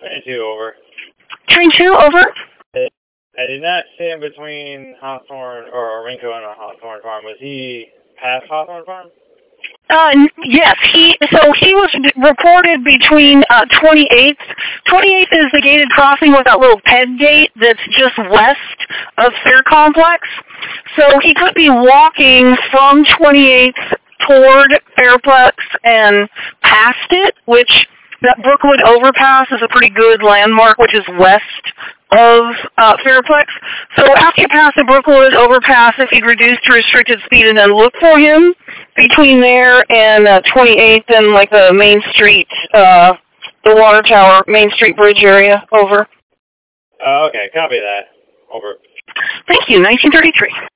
2 over. Train 2, over. I did not see him between Hawthorne or Rinko and Hawthorne Farm. Was he past Hawthorne Farm? Yes, he was reported between 28th. 28th is the gated crossing with that little ped gate that's just west of Fair Complex. So he could be walking from 28th toward Fairplex and past it, which that Brookwood overpass is a pretty good landmark, which is west of Fairplex. So after you pass the Brookwood overpass, if you'd reduce to restricted speed and then look for him between there and 28th and like the Main Street, the Water Tower, Main Street Bridge area, over. Okay, copy that. Over. Thank you, 1933.